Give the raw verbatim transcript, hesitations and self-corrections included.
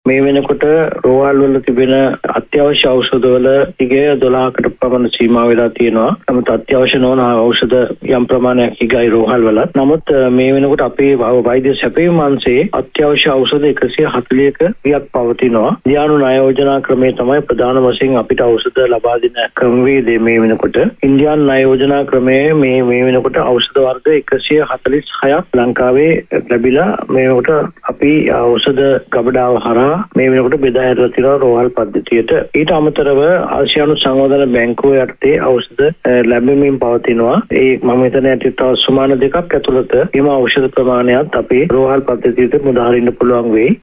මේ වෙනකොට රෝහල් වල තිබෙන අත්‍යවශ්‍ය ඖෂධ වල ඉගේ දොළහකට පමණ සීමා වෙලා තියෙනවා. නමුත් අත්‍යවශ්‍ය නොවන ඖෂධ යම් ප්‍රමාණයක් ඉගයි රෝහල් වල. නමුත් මේ වෙනකොට අපේ වෛද්‍ය සැපයීම අංශයේ අත්‍යවශ්‍ය ඖෂධ එකසිය හතළිහක වියක් පවතිනවා. ධ්‍යාන ණය යෝජනා ක්‍රමය තමයි ප්‍රධාන වශයෙන් අපිට ඖෂධ ලබා දෙන ක්‍රමවේදය මේ වෙනකොට. ඉන්දියානු ණය යෝජනා ක්‍රමයේ මේ මේ වෙනකොට ඖෂධ වර්ග එකසිය හතළිස් හයක් ලංකාවේ ලැබිලා මේ වෙනකොට අපි ඖෂධ ගබඩාව හරහා මේ වෙනකොට බෙදා හැරලා තියෙනවා රෝහල් පද්ධතියට. ඊට අමතරව ආසියානු සංවර්ධන බැංකුව යටතේ ඖෂධ ලැබෙමින් පවතිනවා. ඒ මම හිතන්නේ ඇති තව සුමාන දෙකක් ඇතුළත එම ඖෂධ ප්‍රමාණයත් අපේ රෝහල් පද්ධතියට මුදා හරින්න පුළුවන් වෙයි.